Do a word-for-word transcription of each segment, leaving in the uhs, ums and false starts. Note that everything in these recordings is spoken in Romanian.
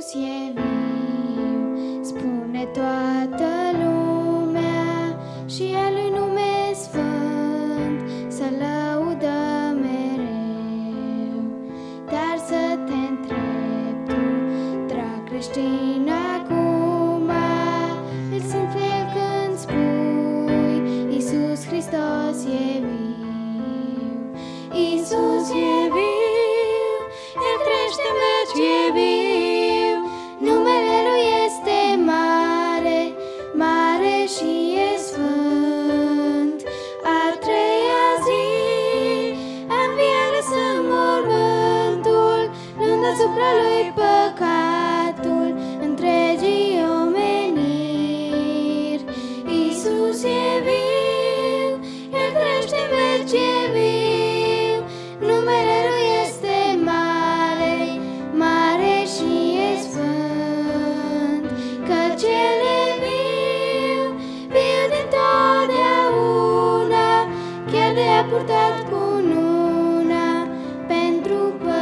Iisus e viu, spune toată lumea, și a Lui nume sfânt să lăudă mereu. Dar să te întrebi tu, drag creștin, acum, îl simți pe El când spui Iisus Hristos e viu. Iisus e viu, El crește în veci, e viu. Numele Lui este mare, mare și e sfânt. A treia zi a înviat lăsând mormântul, luând asupra Lui păcatul întregii omeniri. Iisus e viu, El crește în veci, e viu. Numele Lui este mare, mare și e sfânt. Căci El e viu, viu dintotdeauna, chiar de a purtat cununa pentru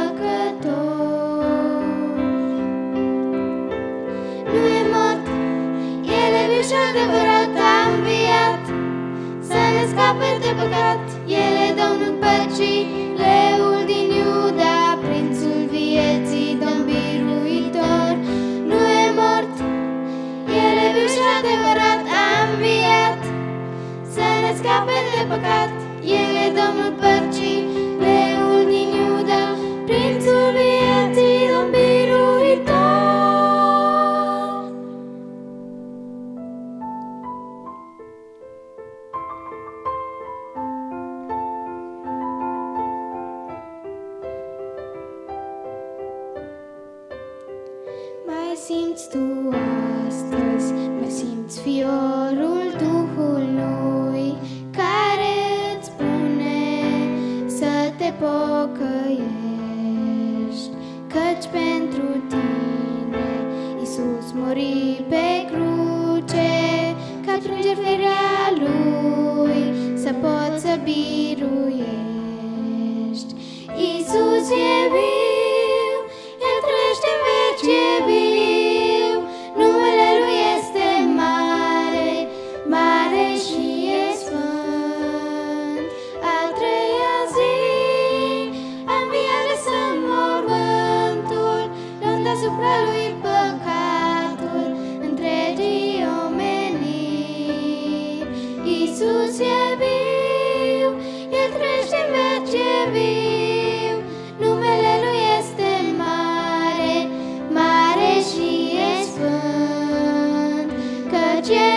păcătoși. Nu e mort, El e viu și adevărat, a înviat să ne scape de păcat. El e Domnul păcii, Leul din Iuda, Prințul vieții, Domn biruitor. Nu e mort, El e viu și adevărat, a înviat să ne scape de păcat. El e Domnul păcii, Leul din Iuda, Prințul vieții, Domn biruitor. Mai simți tu astăzi, mai simți fiorul Duhului, care îți spune să te pocăiești, căci pentru tine Iisus mori pe cruce, ca prin jertfarea Lui să poți să biruiești. Iisus e viu, El crește în veci, e viu. Numele Lui este mare, mare și e sfânt. A treia zi a înviat lăsând mormântul, luând asupra Lui păcatul întregii omeniri. Iisus e viu, El crește în veci, e viu. Numele Lui este mare, mare și e sfânt. Căci